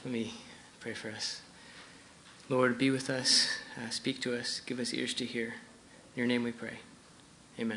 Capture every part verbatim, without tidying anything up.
Let me pray for us. Lord, be with us, uh, speak to us, give us ears to hear. In your name we pray. Amen.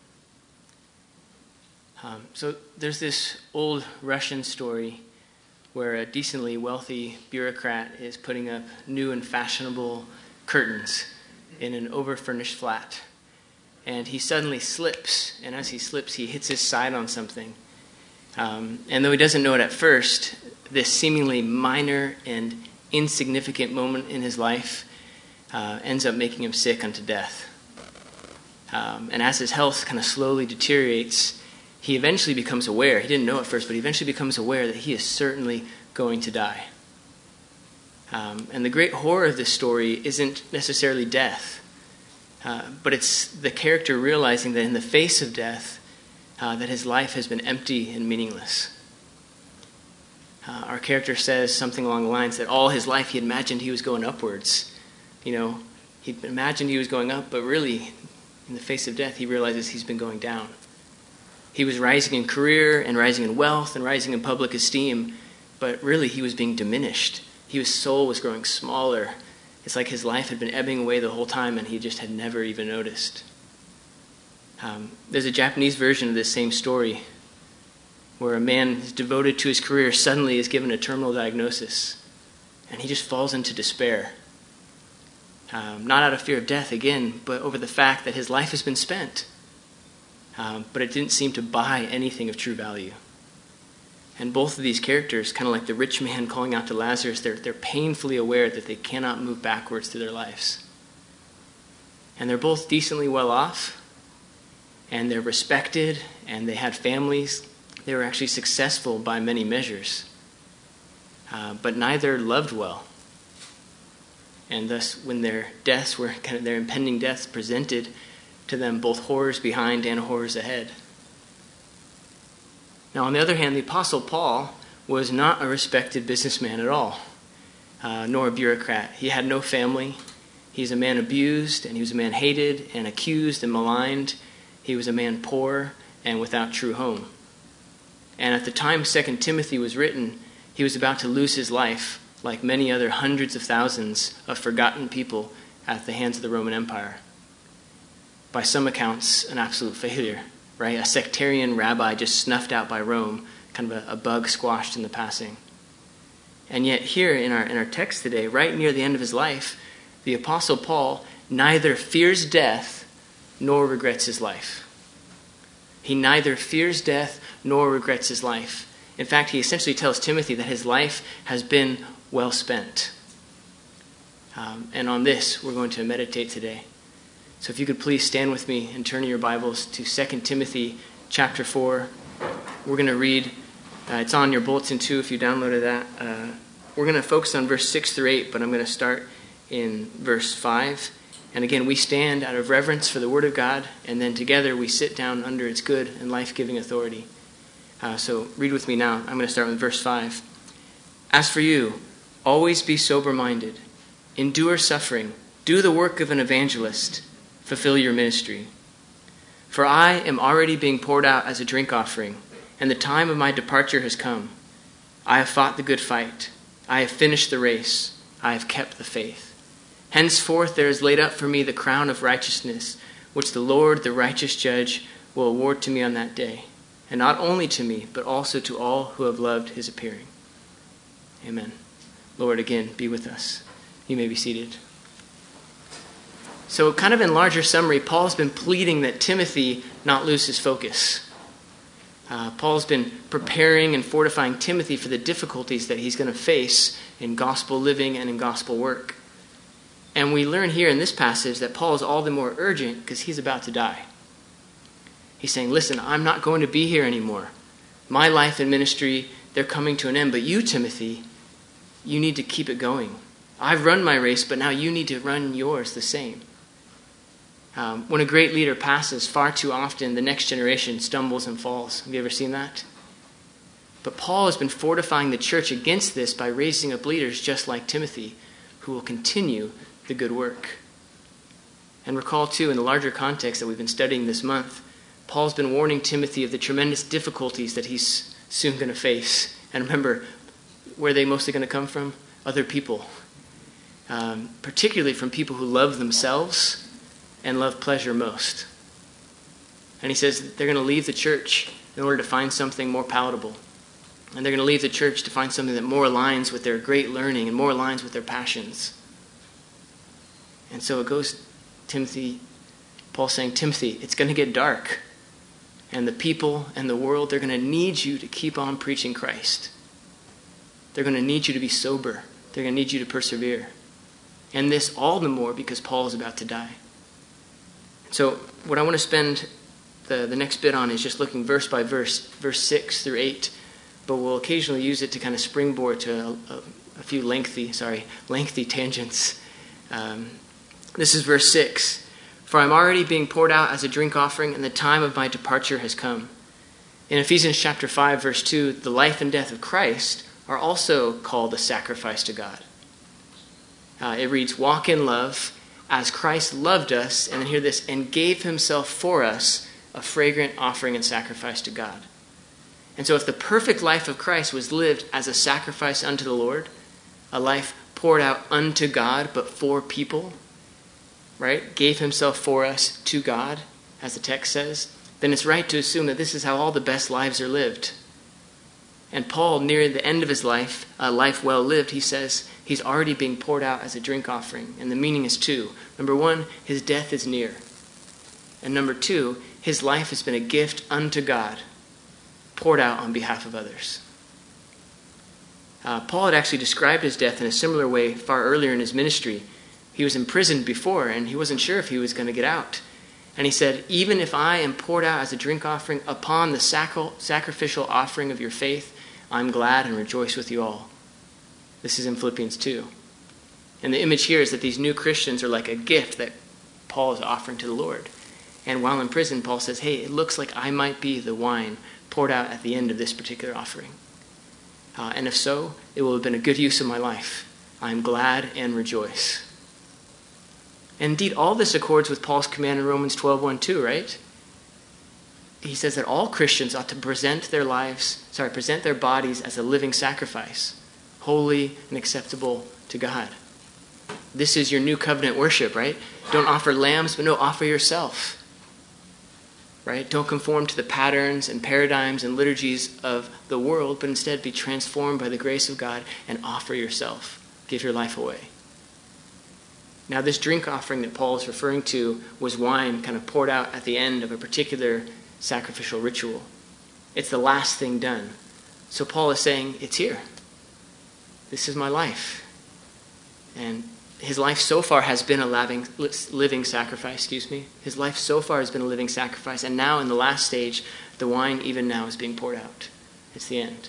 Um, so there's this old Russian story where a decently wealthy bureaucrat is putting up new and fashionable curtains in an over-furnished flat. And he suddenly slips, and as he slips, he hits his side on something. Um, and though he doesn't know it at first, this seemingly minor and insignificant moment in his life uh, ends up making him sick unto death. Um, and as his health kind of slowly deteriorates, he eventually becomes aware, he didn't know at first, but he eventually becomes aware that he is certainly going to die. Um, and the great horror of this story isn't necessarily death, uh, but it's the character realizing that in the face of death, uh, that his life has been empty and meaningless. Uh, our character says something along the lines that all his life he had imagined he was going upwards. You know, he imagined he was going up, but really, in the face of death, he realizes he's been going down. He was rising in career and rising in wealth and rising in public esteem, but really he was being diminished. His soul was growing smaller. It's like his life had been ebbing away the whole time and he just had never even noticed. Um, there's a Japanese version of this same story where a man who's devoted to his career suddenly is given a terminal diagnosis and he just falls into despair. Um, not out of fear of death again, but over the fact that his life has been spent. Um, but it didn't seem to buy anything of true value. And both of these characters, kind of like the rich man calling out to Lazarus, they're, they're painfully aware that they cannot move backwards through their lives. And they're both decently well off, and they're respected, and they had families. They were actually successful by many measures. Uh, but neither loved well. And thus, when their deaths were, kind of their impending deaths presented to them both horrors behind and horrors ahead. Now, on the other hand, the Apostle Paul was not a respected businessman at all, uh, nor a bureaucrat. He had no family. He's a man abused, and he was a man hated and accused and maligned. He was a man poor and without true home. And at the time Second Timothy was written, he was about to lose his life, like many other hundreds of thousands of forgotten people at the hands of the Roman Empire. By some accounts, an absolute failure, right? A sectarian rabbi just snuffed out by Rome, kind of a, a bug squashed in the passing. And yet here in our in our text today, right near the end of his life, the Apostle Paul neither fears death nor regrets his life. He neither fears death nor regrets his life. In fact, he essentially tells Timothy that his life has been well spent. Um, and on this, we're going to meditate today. So if you could please stand with me and turn in your Bibles to Second Timothy chapter four. We're going to read, uh, it's on your bulletin too if you downloaded that. Uh, we're going to focus on verse six through eight, but I'm going to start in verse five. And again, we stand out of reverence for the Word of God, and then together we sit down under its good and life-giving authority. Uh, so read with me now. I'm going to start with verse five. As for you, always be sober-minded, endure suffering, do the work of an evangelist, fulfill your ministry. For I am already being poured out as a drink offering, and the time of my departure has come. I have fought the good fight. I have finished the race. I have kept the faith. Henceforth there is laid up for me the crown of righteousness, which the Lord, the righteous judge, will award to me on that day. And not only to me, but also to all who have loved his appearing. Amen. Lord, again, be with us. You may be seated. So kind of in larger summary, Paul's been pleading that Timothy not lose his focus. Uh, Paul's been preparing and fortifying Timothy for the difficulties that he's going to face in gospel living and in gospel work. And we learn here in this passage that Paul is all the more urgent because he's about to die. He's saying, listen, I'm not going to be here anymore. My life and ministry, they're coming to an end. But you, Timothy, you need to keep it going. I've run my race, but now you need to run yours the same. Um, when a great leader passes, far too often the next generation stumbles and falls. Have you ever seen that? But Paul has been fortifying the church against this by raising up leaders just like Timothy, who will continue the good work. And recall, too, in the larger context that we've been studying this month, Paul's been warning Timothy of the tremendous difficulties that he's soon going to face. And remember, Where are they mostly going to come from? Other people. Um, particularly from people who love themselves and love pleasure most. And he says they're going to leave the church in order to find something more palatable. And they're going to leave the church to find something that more aligns with their great learning and more aligns with their passions. And so it goes, Timothy, Paul's saying, Timothy, it's going to get dark. And the people and the world, they're going to need you to keep on preaching Christ. They're going to need you to be sober. They're going to need you to persevere. And this all the more because Paul is about to die. So what I want to spend the, the next bit on is just looking verse by verse, verse six through eight. But we'll occasionally use it to kind of springboard to a, a, a few lengthy, sorry, lengthy tangents. Um, this is verse six. For I'm already being poured out as a drink offering, and the time of my departure has come. In Ephesians chapter five, verse two, the life and death of Christ are also called a sacrifice to God. Uh, it reads, walk in love as Christ loved us, and then hear this, and gave himself for us a fragrant offering and sacrifice to God. And so if the perfect life of Christ was lived as a sacrifice unto the Lord, a life poured out unto God but for people, right, gave himself for us to God, as the text says, then it's right to assume that this is how all the best lives are lived. And Paul, near the end of his life, a life well lived, he says he's already being poured out as a drink offering. And the meaning is two. Number one, his death is near. And number two, his life has been a gift unto God, poured out on behalf of others. Uh, Paul had actually described his death in a similar way far earlier in his ministry. He was imprisoned before, and he wasn't sure if he was going to get out. And he said, even if I am poured out as a drink offering upon the sacri- sacrificial offering of your faith, I'm glad and rejoice with you all. This is in Philippians two. And the image here is that these new Christians are like a gift that Paul is offering to the Lord. And while in prison, Paul says, hey, it looks like I might be the wine poured out at the end of this particular offering. Uh, and if so, it will have been a good use of my life. I am glad and rejoice. And indeed, all this accords with Paul's command in Romans twelve, one, two, right? He says that all Christians ought to present their lives, sorry, present their bodies as a living sacrifice, holy and acceptable to God. This is your new covenant worship, right? Don't offer lambs, but no, offer yourself. Right? Don't conform to the patterns and paradigms and liturgies of the world, but instead be transformed by the grace of God and offer yourself. Give your life away. Now, this drink offering that Paul is referring to was wine kind of poured out at the end of a particular sacrificial ritual. It's the last thing done. So Paul is saying, it's here. This is my life. And his life so far has been a living, living sacrifice, excuse me. His life so far has been a living sacrifice. And now in the last stage, the wine even now is being poured out. It's the end.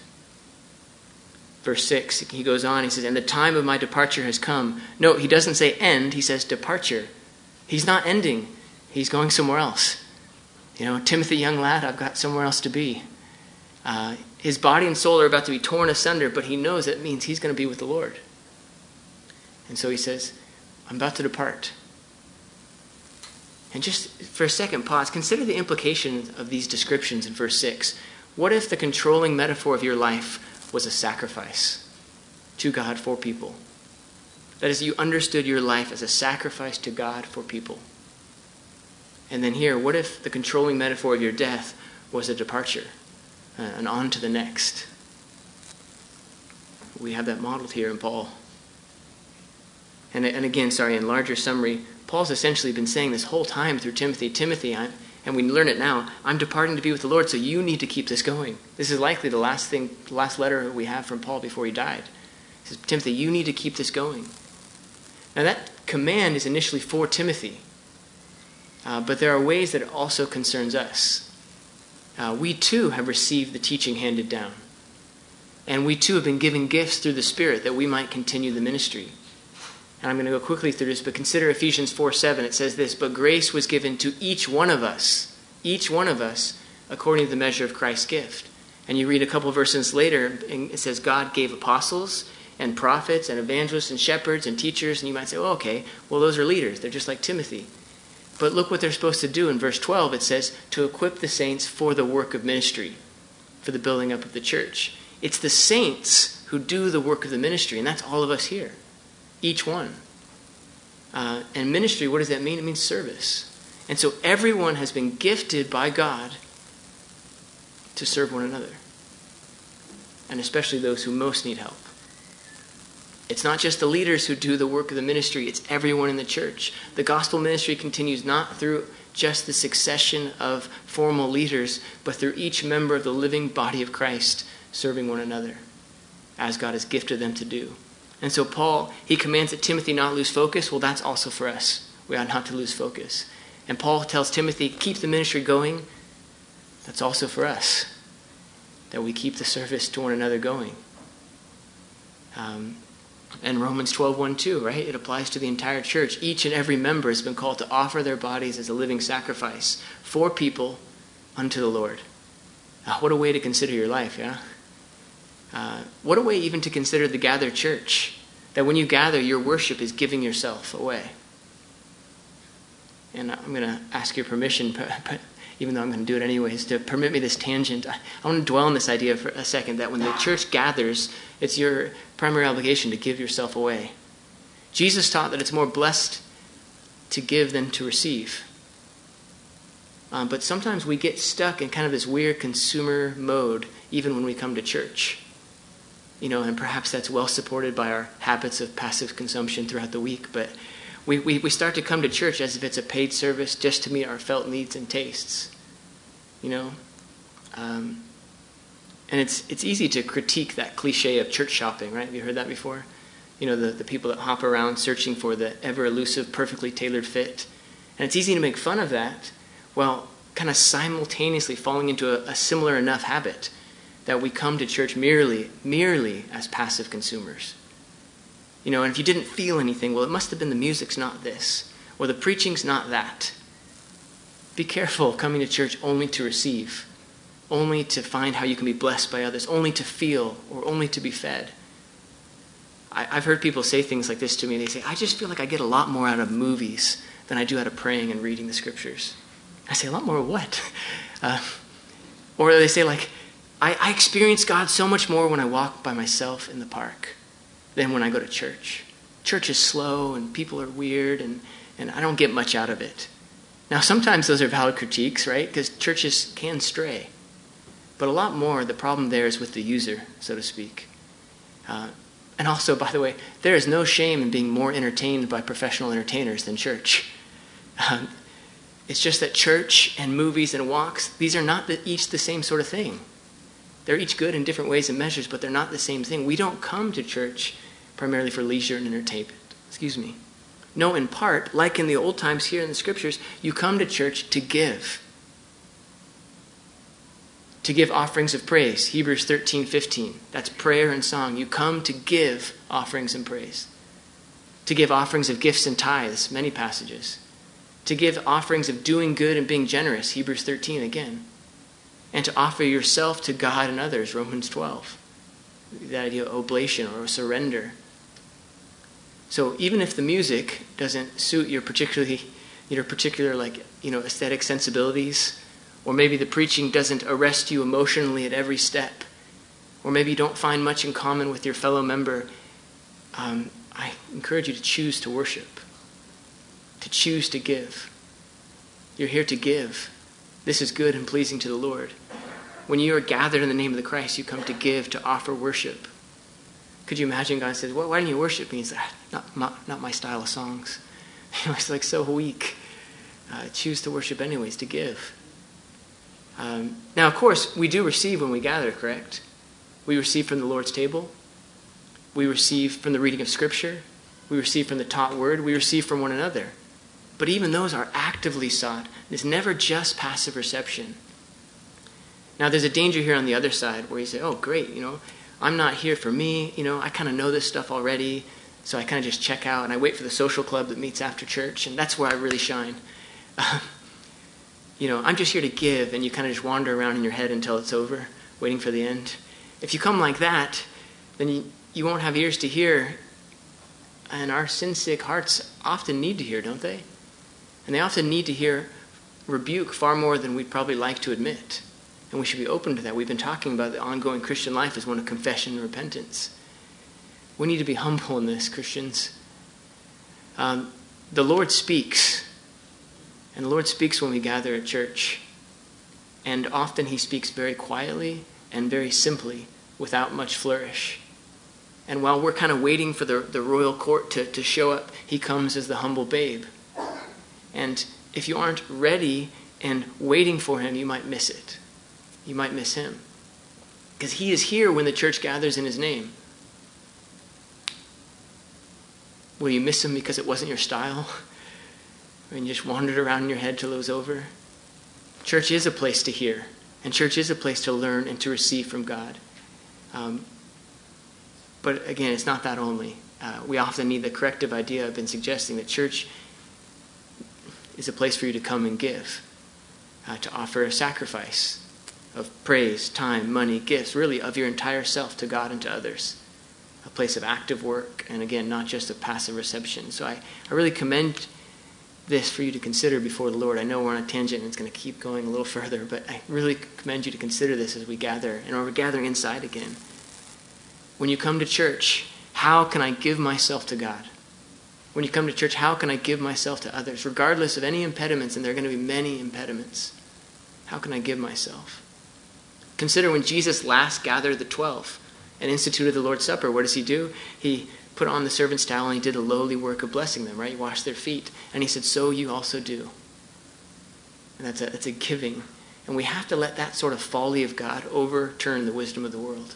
Verse six, he goes on, he says, and the time of my departure has come. No, he doesn't say end, he says departure. He's not ending. He's going somewhere else. You know, Timothy, young lad, I've got somewhere else to be. Uh, his body and soul are about to be torn asunder, but he knows that means he's going to be with the Lord. And so he says, I'm about to depart. And just for a second, pause. Consider the implications of these descriptions in verse six. What if the controlling metaphor of your life was a sacrifice to God for people? That is, you understood your life as a sacrifice to God for people. And then here, what if the controlling metaphor of your death was a departure, uh, and on to the next? We have that modeled here in Paul. And, and again, sorry, in larger summary, Paul's essentially been saying this whole time through Timothy, Timothy, I'm, and we learn it now, I'm departing to be with the Lord, so you need to keep this going. This is likely the last thing, the last letter we have from Paul before he died. He says, Timothy, you need to keep this going. Now that command is initially for Timothy, uh, but there are ways that it also concerns us. Uh, we too have received the teaching handed down. And we too have been given gifts through the Spirit that we might continue the ministry. And I'm going to go quickly through this, but consider Ephesians four seven. It says this, but grace was given to each one of us, each one of us, according to the measure of Christ's gift. And you read a couple of verses later, and it says God gave apostles and prophets and evangelists and shepherds and teachers. And you might say, oh, okay, well, those are leaders. They're just like Timothy. But look what they're supposed to do. In verse twelve, it says, to equip the saints for the work of ministry, for the building up of the church. It's the saints who do the work of the ministry, and that's all of us here, each one. Uh, and ministry, what does that mean? It means service. And so everyone has been gifted by God to serve one another, and especially those who most need help. It's not just the leaders who do the work of the ministry, it's everyone in the church. The gospel ministry continues not through just the succession of formal leaders, but through each member of the living body of Christ serving one another, as God has gifted them to do. And so Paul, he commands that Timothy not lose focus. Well, that's also for us. We ought not to lose focus. And Paul tells Timothy, keep the ministry going. That's also for us, that we keep the service to one another going. Um, and Romans twelve, one, two, right? It applies to the entire church. Each and every member has been called to offer their bodies as a living sacrifice for people unto the Lord. Uh, what a way to consider your life, yeah? Uh, what a way even to consider the gathered church, that when you gather, your worship is giving yourself away. And I'm going to ask your permission, but, but even though I'm going to do it anyways, to permit me this tangent. I, I want to dwell on this idea for a second, that when the church gathers, it's your primary obligation to give yourself away. Jesus taught that it's more blessed to give than to receive. Um, but sometimes we get stuck in kind of this weird consumer mode, even when we come to church. You know, and perhaps that's well supported by our habits of passive consumption throughout the week, but we, we, we start to come to church as if it's a paid service just to meet our felt needs and tastes. You know? Um, and it's it's easy to critique that cliche of church shopping, right? Have you heard that before? You know, the, the people that hop around searching for the ever-elusive, perfectly tailored fit. And it's easy to make fun of that, while kind of simultaneously falling into a, a similar enough habit that we come to church merely, merely as passive consumers. You know, and if you didn't feel anything, well, it must have been the music's not this, or the preaching's not that. Be careful coming to church only to receive, only to find how you can be blessed by others, only to feel, or only to be fed. I, I've heard people say things like this to me. They say, I just feel like I get a lot more out of movies than I do out of praying and reading the scriptures. I say, a lot more of what? Uh, or they say, like, I, I experience God so much more when I walk by myself in the park than when I go to church. Church is slow and people are weird and, and I don't get much out of it. Now, sometimes those are valid critiques, right? Because churches can stray. But a lot more, the problem there is with the user, so to speak. Uh, and also, by the way, there is no shame in being more entertained by professional entertainers than church. Um, it's just that church and movies and walks, these are not the, each the same sort of thing. They're each good in different ways and measures, but they're not the same thing. We don't come to church primarily for leisure and entertainment. Excuse me. No, in part, like in the old times here in the scriptures, you come to church to give. To give offerings of praise. Hebrews thirteen fifteen. That's prayer and song. You come to give offerings and praise. To give offerings of gifts and tithes. Many passages. To give offerings of doing good and being generous. Hebrews thirteen again. And to offer yourself to God and others, Romans twelve. The idea of oblation or surrender. So even if the music doesn't suit your particularly, your particular like you know aesthetic sensibilities, or maybe the preaching doesn't arrest you emotionally at every step, or maybe you don't find much in common with your fellow member, um, I encourage you to choose to worship, to choose to give. You're here to give. This is good and pleasing to the Lord. When you are gathered in the name of the Christ, you come to give, to offer worship. Could you imagine God says, well, why don't you worship me? He's like, not my, not my style of songs. You know, it's like so weak. Uh, choose to worship anyways, to give. Um, now, of course, we do receive when we gather, correct? We receive from the Lord's table. We receive from the reading of Scripture. We receive from the taught word. We receive from one another. But even those are actively sought. It's never just passive reception. Now, there's a danger here on the other side where you say, oh, great, you know, I'm not here for me. You know, I kind of know this stuff already, so I kind of just check out and I wait for the social club that meets after church, and that's where I really shine. You know, I'm just here to give, and you kind of just wander around in your head until it's over, waiting for the end. If you come like that, then you, you won't have ears to hear, and our sin-sick hearts often need to hear, don't they? And they often need to hear rebuke far more than we'd probably like to admit. And we should be open to that. We've been talking about the ongoing Christian life as one of confession and repentance. We need to be humble in this, Christians. Um, the Lord speaks. And the Lord speaks when we gather at church. And often he speaks very quietly and very simply without much flourish. And while we're kind of waiting for the, the royal court to, to show up, he comes as the humble babe. And if you aren't ready and waiting for him, you might miss it. You might miss him. Because he is here when the church gathers in his name. Will you miss him because it wasn't your style? And you just wandered around in your head till it was over? Church is a place to hear. And church is a place to learn and to receive from God. Um, but again, it's not that only. Uh, we often need the corrective idea I've been suggesting, that church is a place for you to come and give, uh, to offer a sacrifice of praise, time, money, gifts, really of your entire self to God and to others. A place of active work, and again, not just of passive reception. So I, I really commend this for you to consider before the Lord. I know we're on a tangent and it's going to keep going a little further, but I really commend you to consider this as we gather, and we're gathering inside again. When you come to church, how can I give myself to God? When you come to church, how can I give myself to others? Regardless of any impediments, and there are going to be many impediments, how can I give myself? Consider when Jesus last gathered the twelve and instituted the Lord's Supper. What does he do? He put on the servant's towel and he did the lowly work of blessing them, right? He washed their feet. And he said, so you also do. And that's a, that's a giving. And we have to let that sort of folly of God overturn the wisdom of the world.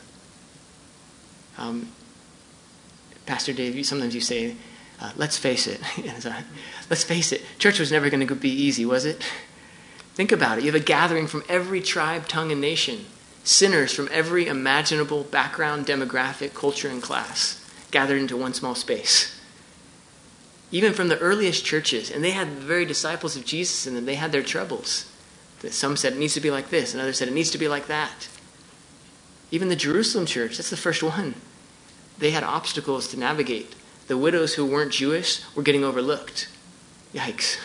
Um, Pastor Dave, you, sometimes you say, uh, let's face it. let's face it. Church was never going to be easy, was it? Think about it. You have a gathering from every tribe, tongue, and nation. Sinners from every imaginable background, demographic, culture, and class gathered into one small space. Even from the earliest churches, and they had the very disciples of Jesus in them, they had their troubles. Some said it needs to be like this, and others said it needs to be like that. Even the Jerusalem church, that's the first one. They had obstacles to navigate. The widows who weren't Jewish were getting overlooked. Yikes.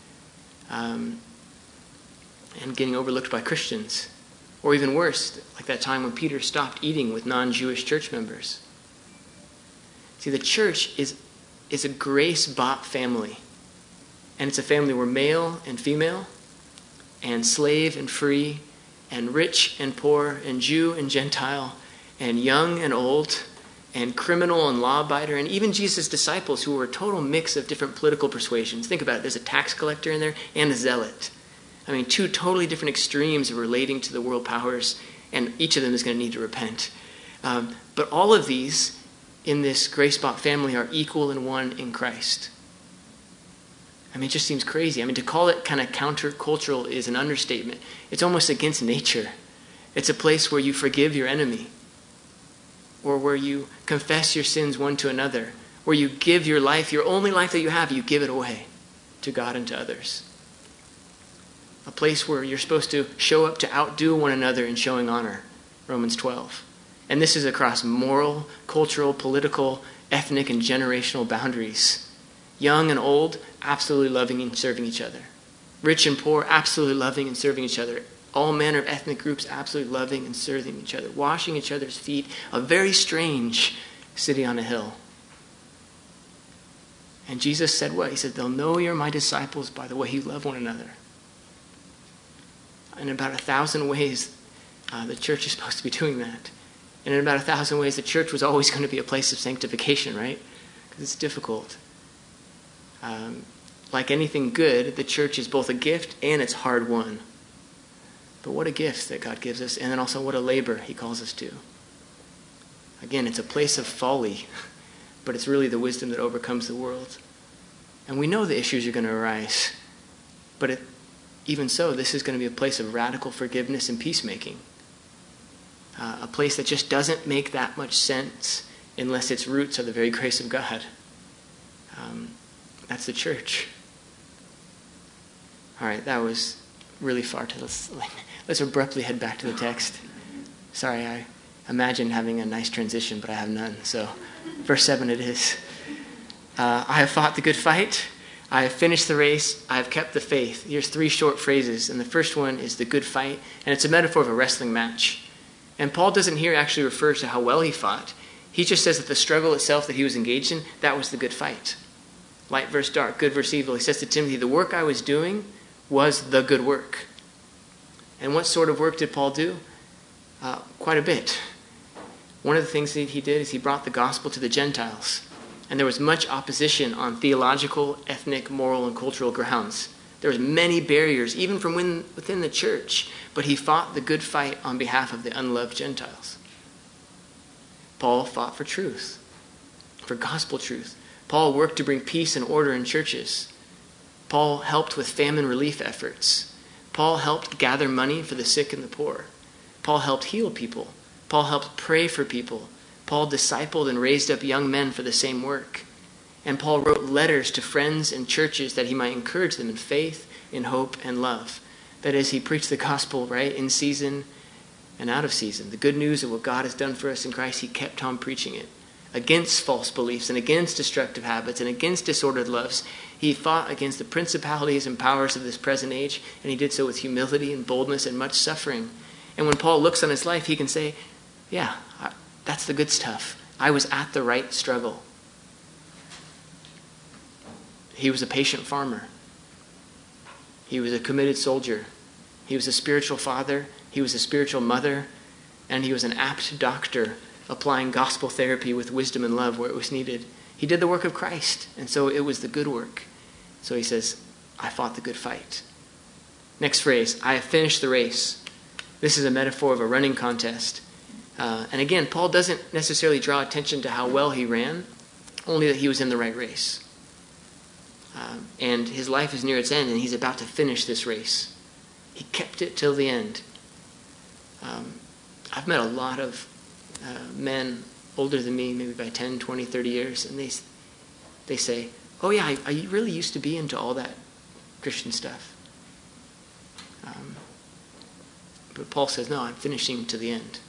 Um, and getting overlooked by Christians. Or even worse, like that time when Peter stopped eating with non-Jewish church members. See, the church is, is a grace-bought family. And it's a family where male and female, and slave and free, and rich and poor, and Jew and Gentile, and young and old, and criminal and law-abiding, and even Jesus' disciples who were a total mix of different political persuasions. Think about it. There's a tax collector in there and a zealot. I mean, two totally different extremes of relating to the world powers, and each of them is going to need to repent. Um, but all of these in this grace-bought family are equal and one in Christ. I mean, it just seems crazy. I mean, to call it kind of countercultural is an understatement. It's almost against nature. It's a place where you forgive your enemy, or where you confess your sins one to another, where you give your life, your only life that you have, you give it away to God and to others. A place where you're supposed to show up to outdo one another in showing honor, Romans twelve. And this is across moral, cultural, political, ethnic, and generational boundaries. Young and old, absolutely loving and serving each other. Rich and poor, absolutely loving and serving each other. All manner of ethnic groups, absolutely loving and serving each other. Washing each other's feet. A very strange city on a hill. And Jesus said what? He said, they'll know you're my disciples by the way you love one another. In about a thousand ways, uh, the church is supposed to be doing that. And in about a thousand ways, the church was always going to be a place of sanctification, right? Because it's difficult. Um, like anything good, the church is both a gift and it's hard won. But what a gift that God gives us, and then also what a labor he calls us to. Again, it's a place of folly, but it's really the wisdom that overcomes the world. And we know the issues are going to arise, but it, even so, this is going to be a place of radical forgiveness and peacemaking. Uh, a place that just doesn't make that much sense unless its roots are the very grace of God. Um, that's the church. All right, that was really far to let's, let's abruptly head back to the text. Sorry, I imagined having a nice transition, but I have none. So, verse seven it is. Uh, I have fought the good fight. I have finished the race. I have kept the faith. Here's three short phrases, and the first one is the good fight, and it's a metaphor of a wrestling match. And Paul doesn't here actually refer to how well he fought. He just says that the struggle itself that he was engaged in, that was the good fight. Light versus dark, good versus evil. He says to Timothy, the work I was doing was the good work. And what sort of work did Paul do? Uh, quite a bit. One of the things that he did is he brought the gospel to the Gentiles. And there was much opposition on theological, ethnic, moral, and cultural grounds. There was many barriers, even from within the church. But he fought the good fight on behalf of the unloved Gentiles. Paul fought for truth, for gospel truth. Paul worked to bring peace and order in churches. Paul helped with famine relief efforts. Paul helped gather money for the sick and the poor. Paul helped heal people. Paul helped pray for people. Paul discipled and raised up young men for the same work. And Paul wrote letters to friends and churches that he might encourage them in faith, in hope, and love. That is, he preached the gospel, right, in season and out of season. The good news of what God has done for us in Christ, he kept on preaching it. Against false beliefs and against destructive habits and against disordered loves. He fought against the principalities and powers of this present age, and he did so with humility and boldness and much suffering. And when Paul looks on his life, he can say, yeah, that's the good stuff. I was at the right struggle. He was a patient farmer. He was a committed soldier. He was a spiritual father. He was a spiritual mother. And he was an apt doctor, applying gospel therapy with wisdom and love where it was needed. He did the work of Christ, and so it was the good work. So he says, I fought the good fight. Next phrase, I have finished the race. This is a metaphor of a running contest. Uh, and again, Paul doesn't necessarily draw attention to how well he ran, only that he was in the right race. Uh, and his life is near its end, and he's about to finish this race. He kept it till the end. Um, I've met a lot of uh, men older than me, maybe by ten, twenty, thirty years, and they they say, oh yeah, I, I really used to be into all that Christian stuff. Um, but Paul says, no, I'm finishing to the end.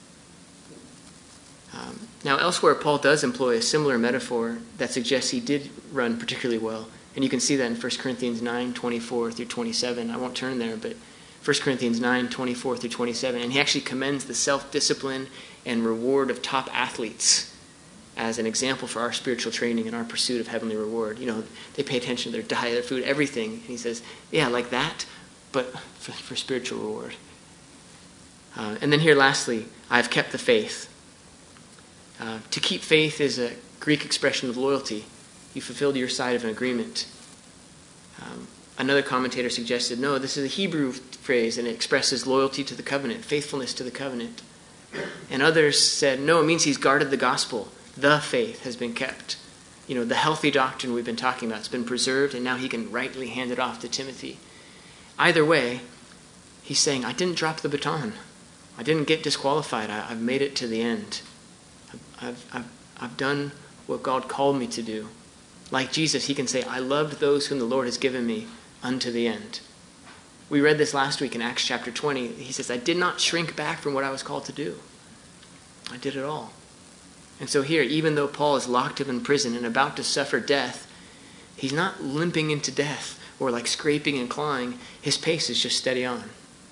Um, now, elsewhere, Paul does employ a similar metaphor that suggests he did run particularly well. And you can see that in First Corinthians nine, twenty-four through twenty-seven. I won't turn there, but First Corinthians nine, twenty-four through twenty-seven. And he actually commends the self-discipline and reward of top athletes as an example for our spiritual training and our pursuit of heavenly reward. You know, they pay attention to their diet, their food, everything. And he says, yeah, like that, but for, for spiritual reward. Uh, and then here, lastly, I've kept the faith. Uh, to keep faith is a Greek expression of loyalty. You fulfilled your side of an agreement. Um, another commentator suggested, no, this is a Hebrew phrase, and it expresses loyalty to the covenant, faithfulness to the covenant. And others said, no, it means he's guarded the gospel. The faith has been kept. You know, the healthy doctrine we've been talking about has been preserved, and now he can rightly hand it off to Timothy. Either way, he's saying, I didn't drop the baton. I didn't get disqualified. I, I've made it to the end. I've, I've, I've done what God called me to do. Like Jesus, he can say, I loved those whom the Lord has given me unto the end. We read this last week in Acts chapter twenty. He says, I did not shrink back from what I was called to do. I did it all. And so here, even though Paul is locked up in prison and about to suffer death, he's not limping into death or like scraping and clawing. His pace is just steady on.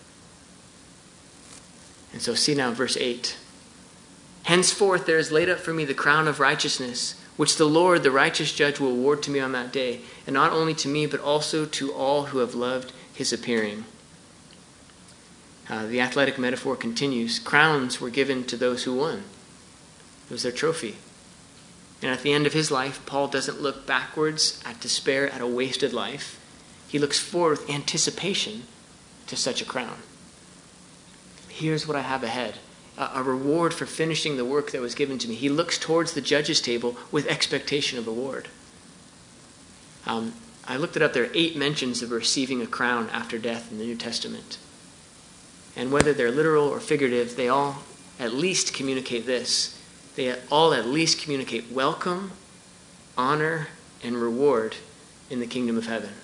And so see now verse eight. Henceforth there is laid up for me the crown of righteousness, which the Lord, the righteous judge, will award to me on that day, and not only to me, but also to all who have loved his appearing. Uh, the athletic metaphor continues. Crowns were given to those who won. It was their trophy. And at the end of his life, Paul doesn't look backwards at despair, at a wasted life. He looks forward with anticipation to such a crown. Here's what I have ahead. A reward for finishing the work that was given to me. He looks towards the judge's table with expectation of reward. Um, I looked it up. There are eight mentions of receiving a crown after death in the New Testament. And whether they're literal or figurative, they all at least communicate this. They all at least communicate welcome, honor, and reward in the kingdom of heaven.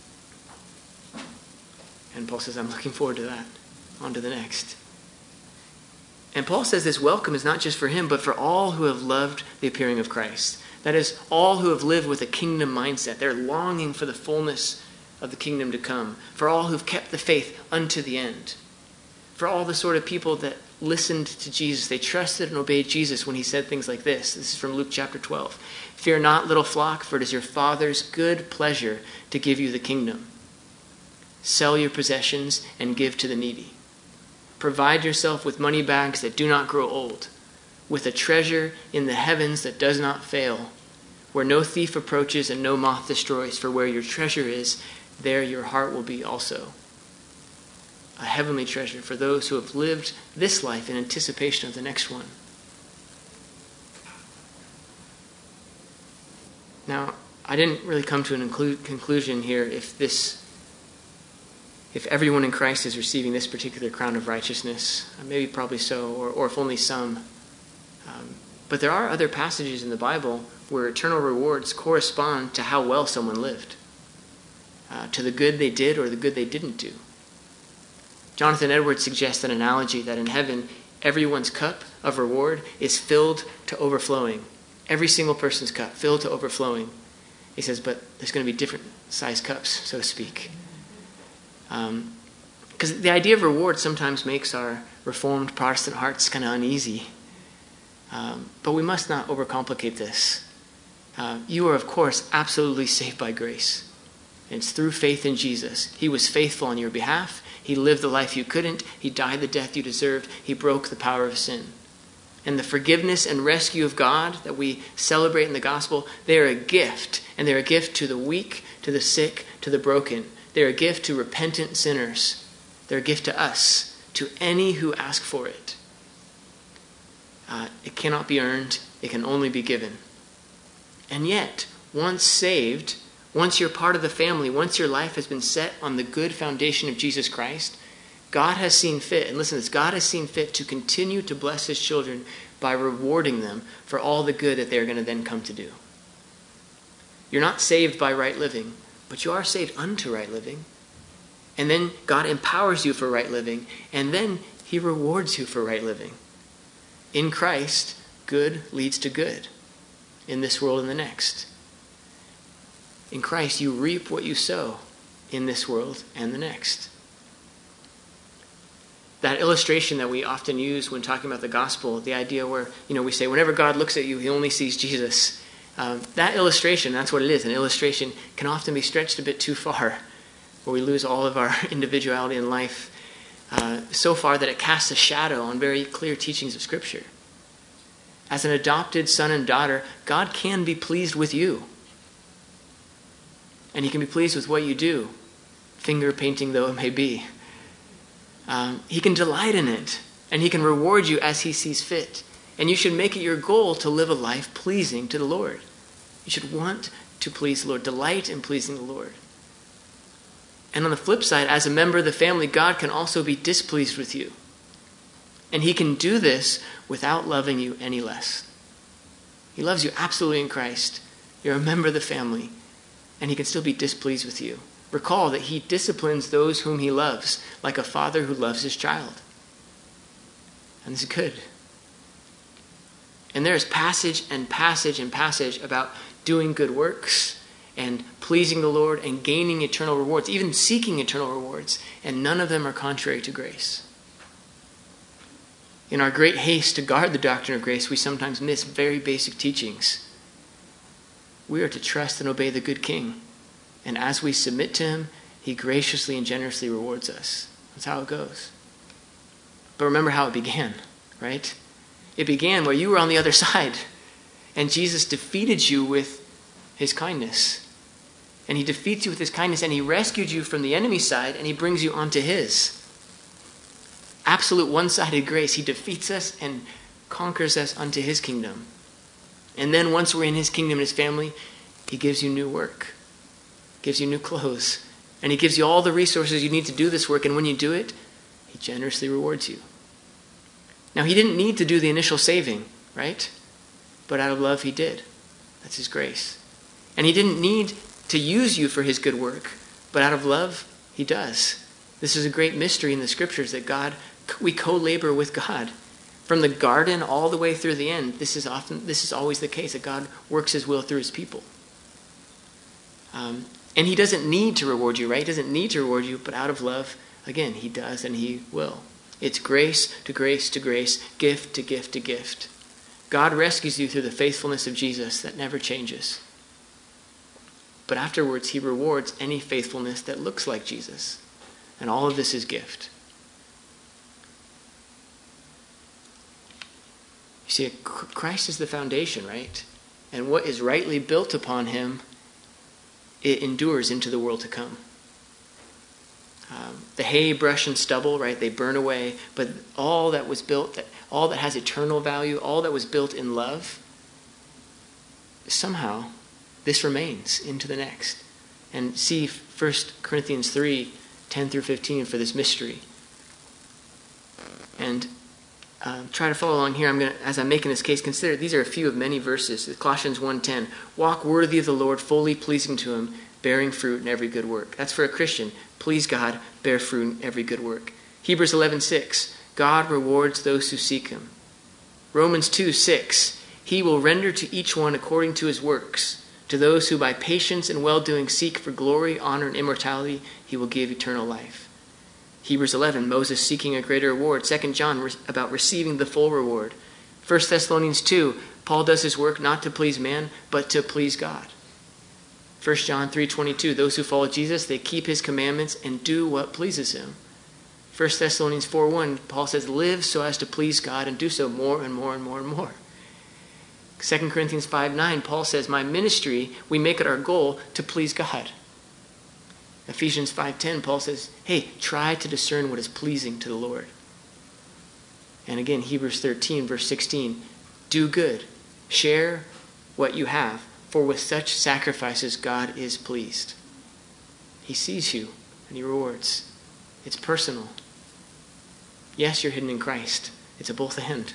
And Paul says, I'm looking forward to that. On to the next. And Paul says this welcome is not just for him, but for all who have loved the appearing of Christ. That is, all who have lived with a kingdom mindset. They're longing for the fullness of the kingdom to come. For all who've kept the faith unto the end. for all the sort of people that listened to Jesus. They trusted and obeyed Jesus when he said things like this. This is from Luke chapter twelve. Fear not, little flock, for it is your Father's good pleasure to give you the kingdom. Sell your possessions and give to the needy. Provide yourself with money bags that do not grow old, with a treasure in the heavens that does not fail, where no thief approaches and no moth destroys. For where your treasure is, there your heart will be also. A heavenly treasure for those who have lived this life in anticipation of the next one. Now, I didn't really come to an inclu- conclusion here if this, if everyone in Christ is receiving this particular crown of righteousness. Maybe probably so, or, or if only some. Um, but there are other passages in the Bible where eternal rewards correspond to how well someone lived, uh, to the good they did or the good they didn't do. Jonathan Edwards suggests an analogy that in heaven, everyone's cup of reward is filled to overflowing. Every single person's cup filled to overflowing. He says, but there's going to be different size cups, so to speak. Um, because the idea of reward sometimes makes our Reformed Protestant hearts kind of uneasy. Um, but we must not overcomplicate this. Uh, you are, of course, absolutely saved by grace. And it's through faith in Jesus. He was faithful on your behalf. He lived the life you couldn't. He died the death you deserved. He broke the power of sin. And the forgiveness and rescue of God that we celebrate in the gospel, they are a gift. And they're a gift to the weak, to the sick, to the broken. They're a gift to repentant sinners. They're a gift to us, to any who ask for it. Uh, it cannot be earned. It can only be given. And yet, once saved, once you're part of the family, once your life has been set on the good foundation of Jesus Christ, God has seen fit, and listen to this, God has seen fit to continue to bless his children by rewarding them for all the good that they're going to then come to do. You're not saved by right living, but you are saved unto right living. And then God empowers you for right living, and then he rewards you for right living. In Christ, good leads to good in this world and the next. In Christ, you reap what you sow in this world and the next. That illustration that we often use when talking about the gospel, the idea where, you know, we say whenever God looks at you, he only sees Jesus. Um, that illustration, that's what it is. An illustration can often be stretched a bit too far, where we lose all of our individuality in life uh, so far that it casts a shadow on very clear teachings of Scripture. As an adopted son and daughter, God can be pleased with you. And he can be pleased with what you do, finger painting though it may be. Um, he can delight in it, and he can reward you as he sees fit. And you should make it your goal to live a life pleasing to the Lord. You should want to please the Lord, delight in pleasing the Lord. And on the flip side, as a member of the family, God can also be displeased with you. And he can do this without loving you any less. He loves you absolutely in Christ. You're a member of the family, and he can still be displeased with you. Recall that he disciplines those whom he loves, like a father who loves his child. And this is good. And there is passage and passage and passage about doing good works and pleasing the Lord and gaining eternal rewards, even seeking eternal rewards, and none of them are contrary to grace. In our great haste to guard the doctrine of grace, we sometimes miss very basic teachings. We are to trust and obey the good King. And as we submit to him, he graciously and generously rewards us. That's how it goes. But remember how it began, right? It began where you were on the other side, and Jesus defeated you with his kindness. And he defeats you with his kindness, and he rescued you from the enemy's side, and he brings you onto his. Absolute one-sided grace. He defeats us and conquers us unto his kingdom. And then once we're in his kingdom and his family, he gives you new work. Gives you new clothes, and he gives you all the resources you need to do this work, and when you do it, he generously rewards you. Now, he didn't need to do the initial saving, right? But out of love, he did. That's his grace. And he didn't need to use you for his good work, but out of love, he does. This is a great mystery in the Scriptures that God, we co-labor with God. From the garden all the way through the end, this is often, this is always the case, that God works his will through his people. Um, And he doesn't need to reward you, right? He doesn't need to reward you, but out of love, again, he does and he will. It's grace to grace to grace, gift to gift to gift. God rescues you through the faithfulness of Jesus that never changes. But afterwards, he rewards any faithfulness that looks like Jesus. And all of this is gift. You see, Christ is the foundation, right? And what is rightly built upon him, it endures into the world to come. Um, the hay, brush, and stubble, right? They burn away. But all that was built, that all that has eternal value, all that was built in love, somehow this remains into the next. And see First Corinthians three, ten through fifteen for this mystery. And uh, try to follow along here. I'm going to, as I'm making this case, consider these are a few of many verses. Colossians one ten, walk worthy of the Lord, fully pleasing to him, bearing fruit in every good work. That's for a Christian. Please God, bear fruit in every good work. Hebrews eleven six, God rewards those who seek him. Romans two six, he will render to each one according to his works. To those who by patience and well-doing seek for glory, honor, and immortality, he will give eternal life. Hebrews eleven, Moses seeking a greater reward. Second John, about receiving the full reward. First Thessalonians two, Paul does his work not to please man, but to please God. First John three twenty-two, those who follow Jesus, they keep his commandments and do what pleases him. First Thessalonians four one, Paul says, live so as to please God and do so more and more and more and more. Second Corinthians five nine, Paul says, my ministry, we make it our goal to please God. Ephesians five ten, Paul says, hey, try to discern what is pleasing to the Lord. And again, Hebrews thirteen, verse sixteen, do good, share what you have, for with such sacrifices God is pleased. He sees you and he rewards. It's personal. Yes, you're hidden in Christ. It's a both and.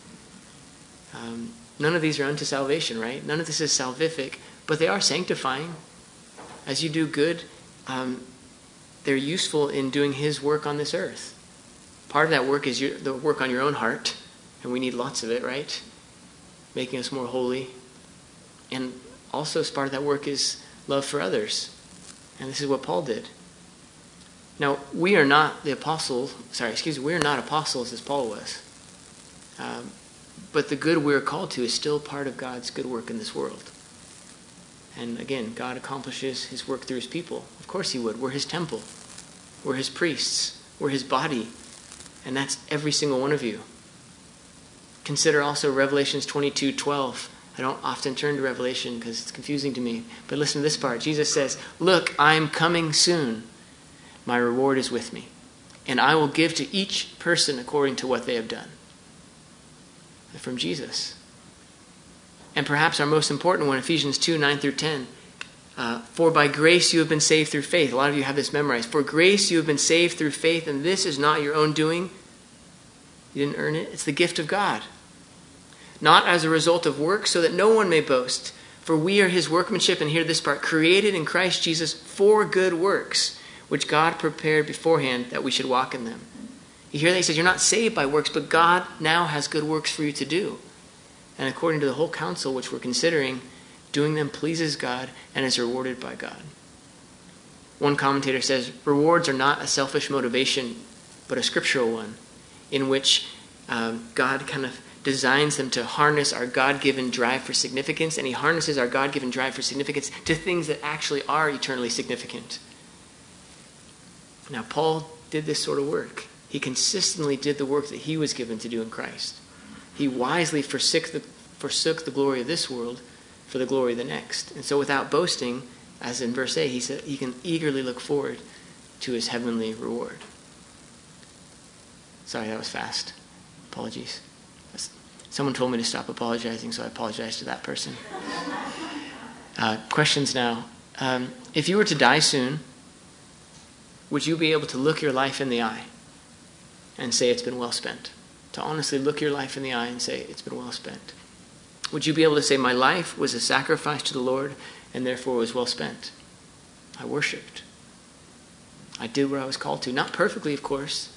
Um, none of these are unto salvation, right? None of this is salvific, but they are sanctifying. As you do good, um, they're useful in doing his work on this earth. Part of that work is your, the work on your own heart, and we need lots of it, right? Making us more holy. And also as part of that work is love for others. And this is what Paul did. Now, we are not the apostles, sorry, excuse me, we are not apostles as Paul was. Um, but the good we're called to is still part of God's good work in this world. And again, God accomplishes his work through his people. Of course he would. We're his temple. We're his priests. We're his body. And that's every single one of you. Consider also Revelations twenty-two twelve. I don't often turn to Revelation because it's confusing to me. But listen to this part. Jesus says, look, I'm coming soon. My reward is with me. And I will give to each person according to what they have done. From Jesus. And perhaps our most important one, Ephesians two nine through ten. Uh, For by grace you have been saved through faith. A lot of you have this memorized. For grace you have been saved through faith, and this is not your own doing. You didn't earn it. It's the gift of God. Not as a result of works, so that no one may boast. For we are his workmanship, and hear this part, created in Christ Jesus for good works, which God prepared beforehand that we should walk in them. You hear that? He says, you're not saved by works, but God now has good works for you to do. And according to the whole counsel which we're considering, doing them pleases God and is rewarded by God. One commentator says, rewards are not a selfish motivation, but a scriptural one, in which um, God kind of designs them to harness our God-given drive for significance, and he harnesses our God-given drive for significance to things that actually are eternally significant. Now, Paul did this sort of work. He consistently did the work that he was given to do in Christ. He wisely forsook the, forsook the glory of this world for the glory of the next. And so without boasting, as in verse eight, he said he can eagerly look forward to his heavenly reward. Sorry, that was fast. Apologies. Someone told me to stop apologizing, so I apologize to that person. Uh, questions now. Um, if you were to die soon, would you be able to look your life in the eye and say it's been well spent? To honestly look your life in the eye and say it's been well spent. Would you be able to say my life was a sacrifice to the Lord and therefore was well spent? I worshiped. I did what I was called to. Not perfectly, of course,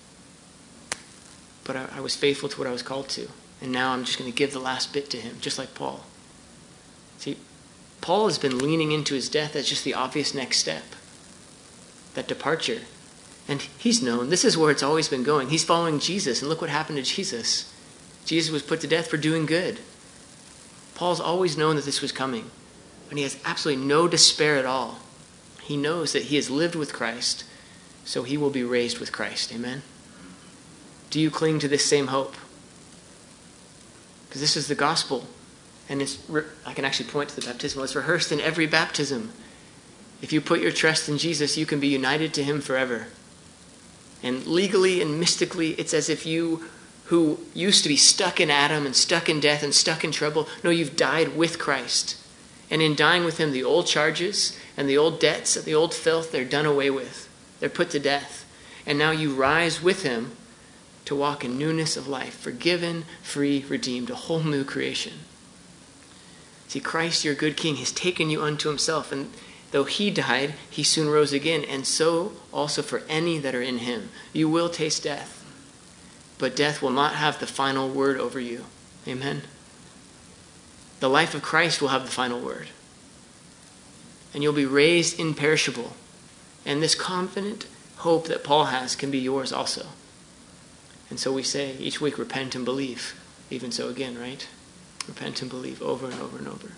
but I, I was faithful to what I was called to. And now I'm just going to give the last bit to him, just like Paul. See, Paul has been leaning into his death as just the obvious next step. That departure. And he's known. This is where it's always been going. He's following Jesus, and look what happened to Jesus. Jesus was put to death for doing good. Paul's always known that this was coming, and he has absolutely no despair at all. He knows that he has lived with Christ, so he will be raised with Christ. Amen? Do you cling to this same hope? Because this is the gospel, and it's re- I can actually point to the baptismal. It's rehearsed in every baptism. If you put your trust in Jesus, you can be united to him forever. And legally and mystically, it's as if you, who used to be stuck in Adam and stuck in death and stuck in trouble, no, you've died with Christ. And in dying with him, the old charges and the old debts and the old filth, they're done away with. They're put to death. And now you rise with him to walk in newness of life, forgiven, free, redeemed, a whole new creation. See, Christ, your good King, has taken you unto himself, and though he died, he soon rose again, and so also for any that are in him. You will taste death, but death will not have the final word over you. Amen? The life of Christ will have the final word. And you'll be raised imperishable. And this confident hope that Paul has can be yours also. And so we say each week, repent and believe. Even so again, right? Repent and believe over and over and over.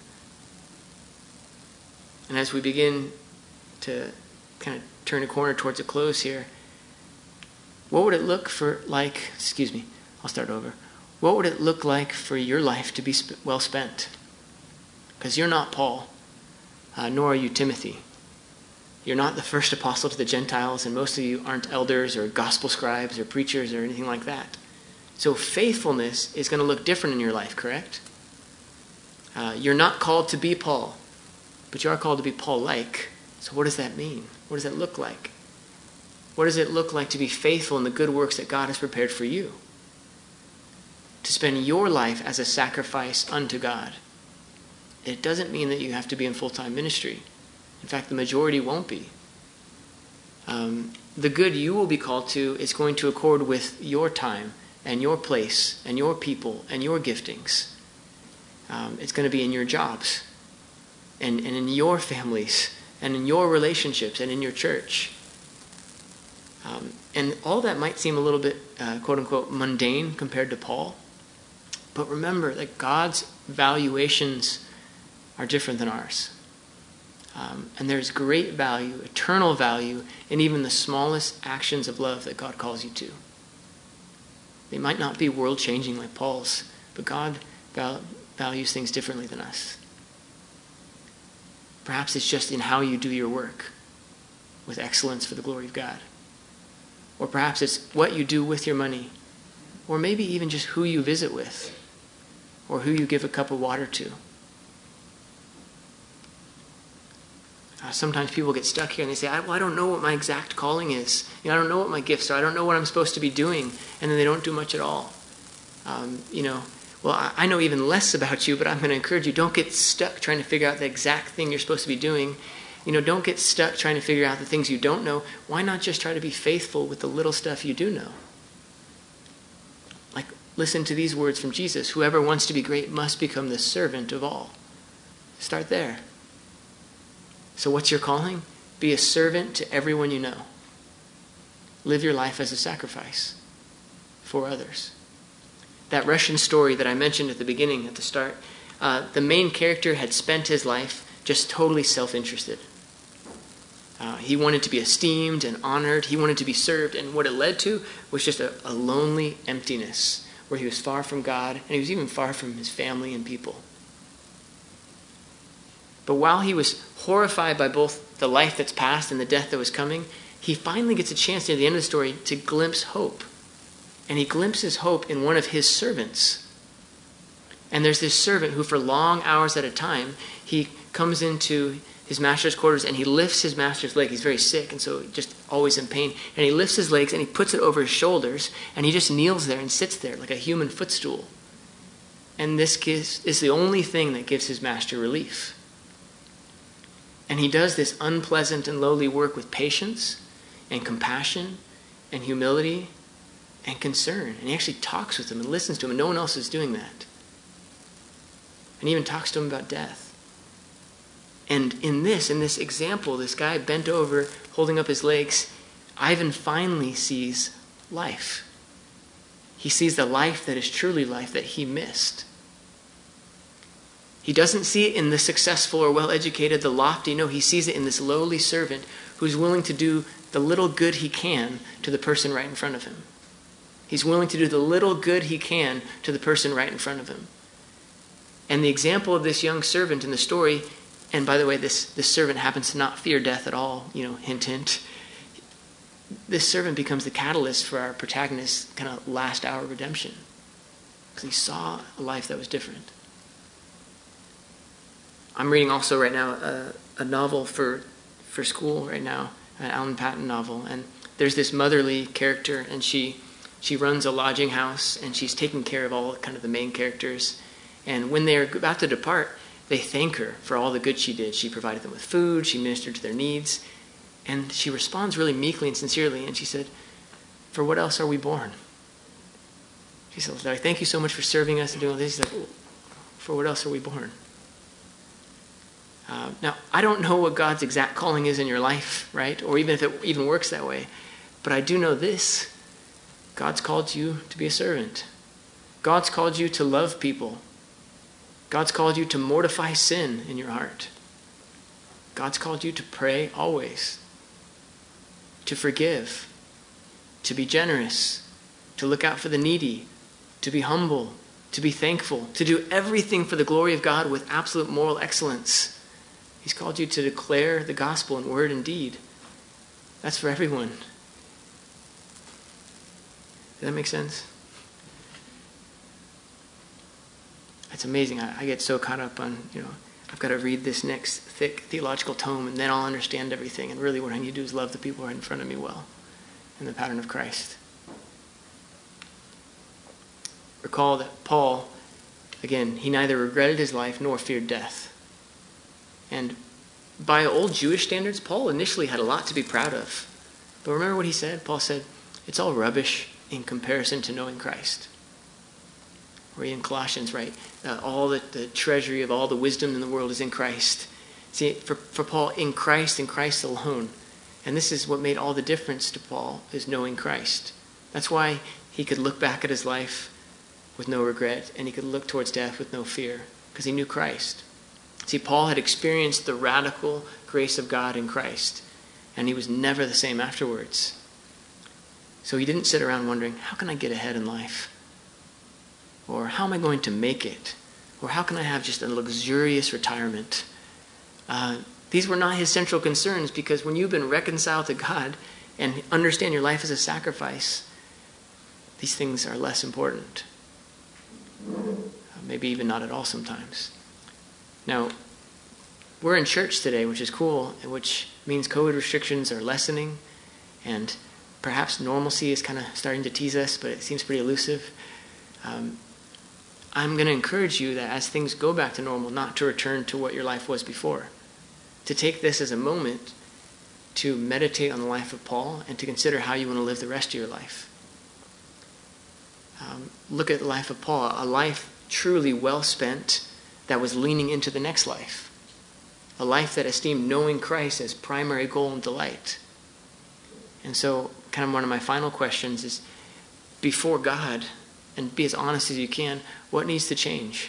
And as we begin to kind of turn a corner towards a close here, what would it look for like, excuse me, I'll start over. What would it look like for your life to be sp- well spent? Because you're not Paul, uh, nor are you Timothy. You're not the first apostle to the Gentiles, and most of you aren't elders or gospel scribes or preachers or anything like that. So faithfulness is going to look different in your life, correct? Uh, you're not called to be Paul, but you are called to be Paul-like. So what does that mean? What does that look like? What does it look like to be faithful in the good works that God has prepared for you? To spend your life as a sacrifice unto God. It doesn't mean that you have to be in full-time ministry. In fact, the majority won't be. Um, the good you will be called to is going to accord with your time and your place and your people and your giftings. Um, it's going to be in your jobs. And, and in your families, and in your relationships, and in your church. Um, and all that might seem a little bit, uh, quote-unquote, mundane compared to Paul. But remember that God's valuations are different than ours. Um, and there's great value, eternal value, in even the smallest actions of love that God calls you to. They might not be world-changing like Paul's, but God val- values things differently than us. Perhaps it's just in how you do your work with excellence for the glory of God. Or perhaps it's what you do with your money. Or maybe even just who you visit with. Or who you give a cup of water to. Uh, sometimes people get stuck here and they say, I, well, I don't know what my exact calling is. You know, I don't know what my gifts are. I don't know what I'm supposed to be doing. And then they don't do much at all. Um, you know, well, I, I know even less about you, but I'm going to encourage you, don't get stuck trying to figure out the exact thing you're supposed to be doing. You know, don't get stuck trying to figure out the things you don't know. Why not just try to be faithful with the little stuff you do know? Like, listen to these words from Jesus. Whoever wants to be great must become the servant of all. Start there. So what's your calling? Be a servant to everyone you know. Live your life as a sacrifice for others. That Russian story that I mentioned at the beginning, at the start, uh, the main character had spent his life just totally self-interested. Uh, he wanted to be esteemed and honored. He wanted to be served. And what it led to was just a, a lonely emptiness where he was far from God, and he was even far from his family and people. But while he was horrified by both the life that's past and the death that was coming, he finally gets a chance near the end of the story to glimpse hope. And he glimpses hope in one of his servants. And there's this servant who for long hours at a time, he comes into his master's quarters and he lifts his master's leg. He's very sick and so just always in pain. And he lifts his legs and he puts it over his shoulders and he just kneels there and sits there like a human footstool. And this gives, is the only thing that gives his master relief. And he does this unpleasant and lowly work with patience and compassion and humility and concern. And he actually talks with him and listens to him, and no one else is doing that. And he even talks to him about death. And in this, in this example, this guy bent over, holding up his legs, Ivan finally sees life. He sees the life that is truly life that he missed. He doesn't see it in the successful or well-educated, the lofty. No, he sees it in this lowly servant who's willing to do the little good he can to the person right in front of him. He's willing to do the little good he can to the person right in front of him. And the example of this young servant in the story, and by the way, this, this servant happens to not fear death at all, you know, hint, hint. This servant becomes the catalyst for our protagonist's kind of last hour redemption. Because he saw a life that was different. I'm reading also right now a, a novel for for school right now, an Alan Paton novel. And there's this motherly character, and she she runs a lodging house, and she's taking care of all kind of the main characters. And when they're about to depart, they thank her for all the good she did. She provided them with food, she ministered to their needs. And she responds really meekly and sincerely, and she said, "For what else are we born?" She said, "Thank you so much for serving us and doing all this." She's like, "Oh, for what else are we born?" Uh, now, I don't know what God's exact calling is in your life, right? Or even if it even works that way. But I do know this. God's called you to be a servant. God's called you to love people. God's called you to mortify sin in your heart. God's called you to pray always, to forgive, to be generous, to look out for the needy, to be humble, to be thankful, to do everything for the glory of God with absolute moral excellence. He's called you to declare the gospel in word and deed. That's for everyone. Does that make sense? It's amazing. I, I get so caught up on, you know, I've got to read this next thick theological tome and then I'll understand everything. And really what I need to do is love the people right in front of me well in the pattern of Christ. Recall that Paul, again, he neither regretted his life nor feared death. And by old Jewish standards, Paul initially had a lot to be proud of. But remember what he said? Paul said, it's all rubbish in comparison to knowing Christ. Or in Colossians, right? Uh, all the, the treasury of all the wisdom in the world is in Christ. See, for, for Paul, in Christ and Christ alone. And this is what made all the difference to Paul, is knowing Christ. That's why he could look back at his life with no regret, and he could look towards death with no fear, because he knew Christ. See, Paul had experienced the radical grace of God in Christ, and he was never the same afterwards. So he didn't sit around wondering, how can I get ahead in life? Or how am I going to make it? Or how can I have just a luxurious retirement? Uh, these were not his central concerns, because when you've been reconciled to God and understand your life as a sacrifice, these things are less important. Uh, maybe even not at all sometimes. Now, we're in church today, which is cool, which means COVID restrictions are lessening, and perhaps normalcy is kind of starting to tease us, but it seems pretty elusive. Um, I'm going to encourage you that as things go back to normal, not to return to what your life was before. To take this as a moment to meditate on the life of Paul and to consider how you want to live the rest of your life. Um, look at the life of Paul, a life truly well spent that was leaning into the next life. A life that esteemed knowing Christ as primary goal and delight. And so, kind of one of my final questions is, before God, and be as honest as you can, what needs to change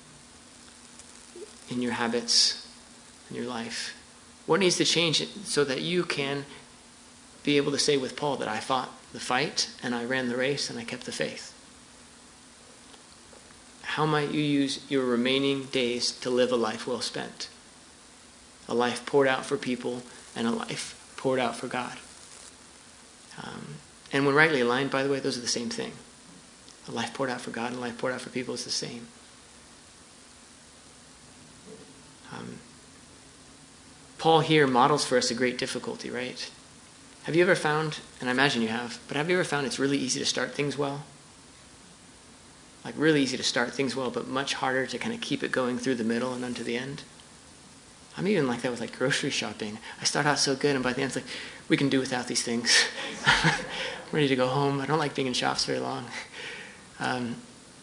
in your habits, in your life? What needs to change so that you can be able to say with Paul that I fought the fight, and I ran the race, and I kept the faith? How might you use your remaining days to live a life well spent? A life poured out for people, and a life poured out for God. Um, and when rightly aligned, by the way, those are the same thing. A life poured out for God and a life poured out for people is the same. Um, Paul here models for us a great difficulty, right? Have you ever found, and I imagine you have, but have you ever found it's really easy to start things well? Like really easy to start things well, but much harder to kind of keep it going through the middle and unto the end? I'm even like that with like grocery shopping. I start out so good, and by the end it's like, we can do without these things. I'm ready to go home. I don't like being in shops very long. Um,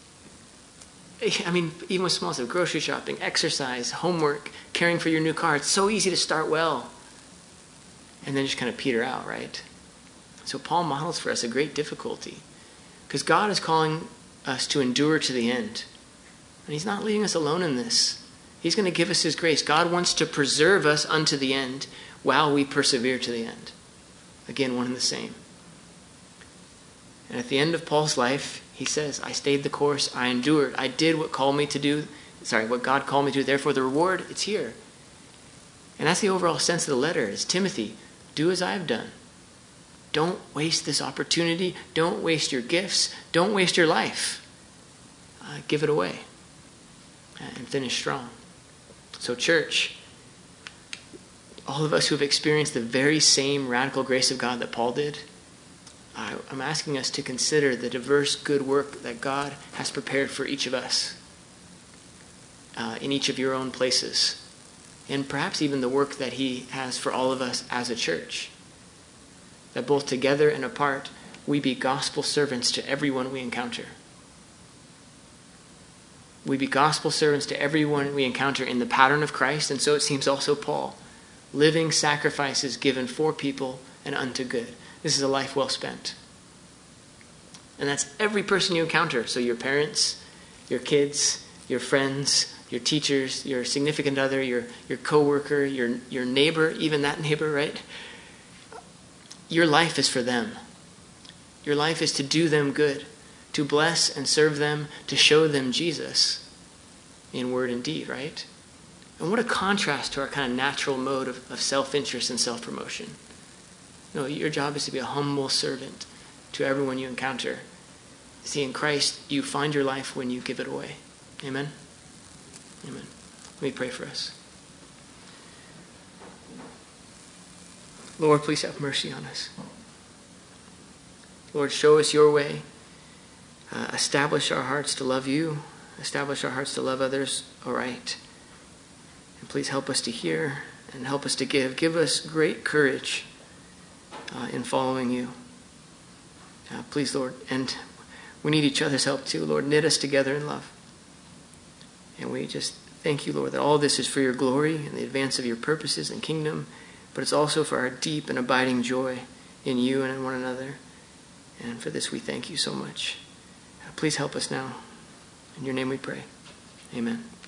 I mean, even with small stuff, grocery shopping, exercise, homework, caring for your new car, it's so easy to start well and then just kind of peter out, right? So Paul models for us a great difficulty, because God is calling us to endure to the end. And he's not leaving us alone in this. He's going to give us his grace. God wants to preserve us unto the end while we persevere to the end. Again, one and the same. And at the end of Paul's life, he says, I stayed the course, I endured, I did what called me to do, sorry, what God called me to do, therefore the reward, it's here. And that's the overall sense of the letter, is Timothy, do as I have done. Don't waste this opportunity. Don't waste your gifts. Don't waste your life. Uh, give it away and finish strong. So church, all of us who have experienced the very same radical grace of God that Paul did, I, I'm asking us to consider the diverse good work that God has prepared for each of us uh, in each of your own places, and perhaps even the work that he has for all of us as a church. That both together and apart, we be gospel servants to everyone we encounter. We be gospel servants to everyone we encounter in the pattern of Christ, and so it seems also Paul. Living sacrifices given for people and unto good. This is a life well spent. And that's every person you encounter. So your parents, your kids, your friends, your teachers, your significant other, your, your coworker, your, your neighbor, even that neighbor, right? Your life is for them. Your life is to do them good, to bless and serve them, to show them Jesus in word and deed, right? And what a contrast to our kind of natural mode of, of self-interest and self-promotion. No, your job is to be a humble servant to everyone you encounter. See, in Christ, you find your life when you give it away. Amen? Amen. Let me pray for us. Lord, please have mercy on us. Lord, show us your way. Uh, establish our hearts to love you. Establish our hearts to love others aright. And please help us to hear and help us to give. Give us great courage uh, in following you. Uh, please, Lord, and we need each other's help too. Lord, knit us together in love. And we just thank you, Lord, that all this is for your glory and the advance of your purposes and kingdom, but it's also for our deep and abiding joy in you and in one another. And for this we thank you so much. Please help us now. In your name we pray. Amen.